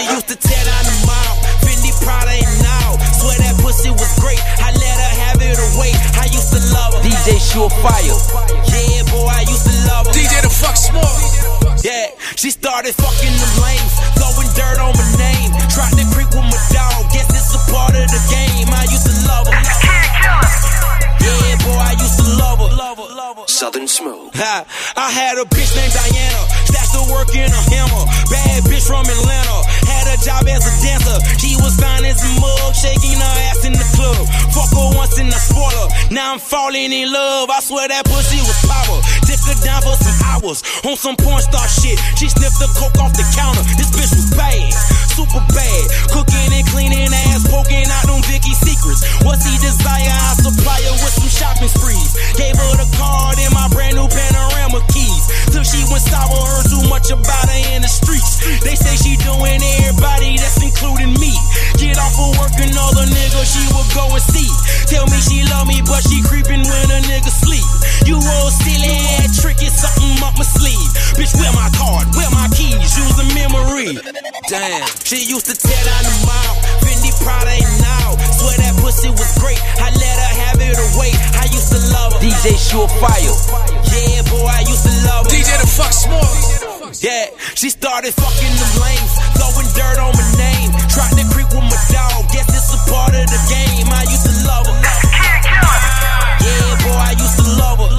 used to tear down the mall, Fendi, Prada, and all. Swear that pussy was great, I let her have it away. I used to love her. DJ Surefire. Yeah, boy, I used to love her. DJ the fuck small. Yeah, she started fucking them lames, throwing dirt on my name. Tried to creep with my dog, guess it's a part of the game. I used to love her. Yeah, boy, I used to love her. Southern Smooth. I had a bitch named Diana, stashed her work in a hammer. Bad bitch from Atlanta, had a job as a dancer. She was fine as a mug, shaking her ass in the club. Fuck her once and I spoil her. Now I'm falling in love, I swear that pussy was power. Took her down for some hours, on some porn star shit. She sniffed the coke off the counter, this bitch was bad, super bad. Cooking and cleaning ass, poking out them Vicky secrets. What's he desire, I supply her with some shopping sprees. Gave her the card and my brand new Panorama keys. Till she went sour, heard too much about her in the streets. They say she doing everybody, that's including me. Get off of work, another nigga she will go and see. Tell me she love me, but she creeping when a nigga sleep. You old silly ass trick, it's something up my sleeve. Bitch, where my card, where my keys, use a memory. Damn, she used to tear down the mall, Fendi, Prada, and all. Swear that pussy was great, I let her have it away. I used to love her. DJ Surefire. Yeah, boy, I used to love her. DJ the fuck small. Yeah, she started fucking them lames, throwing dirt on my name. Tried to creep with my dog, guess it's a part of the game. I used to love her. Yeah, boy, I used to love her.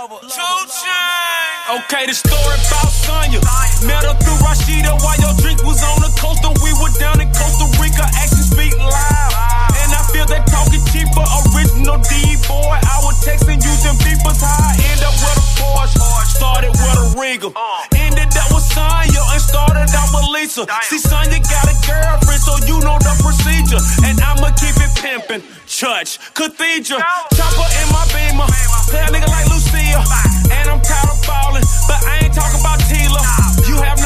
Okay, the story about Sonya. Met her through Rashida while your drink was on the coaster. We were down in Costa Rica, actions speak live. And I feel that talking cheaper, original D-boy. I was texting using beepers, how I end up with a Porsche. Started with a Regal, ended up with Sonya, and started out with Lisa. See, Sonya got a girlfriend, so you know the procedure. And I'ma keep it pimping. Church, cathedral, chopper in my Beamer. Play a nigga like Lucia, and I'm tired of ballin', but I ain't talking about Tila. You have